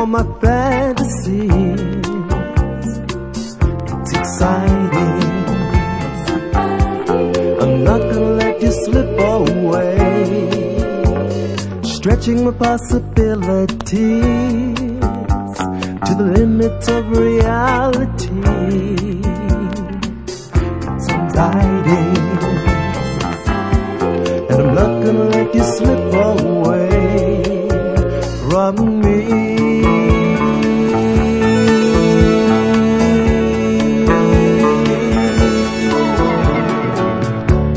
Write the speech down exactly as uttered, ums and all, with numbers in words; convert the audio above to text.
my fantasies. It's exciting. I'm not gonna let you slip away, stretching my possibilities to the limits of reality. It's exciting, and I'm not gonna let you slip away.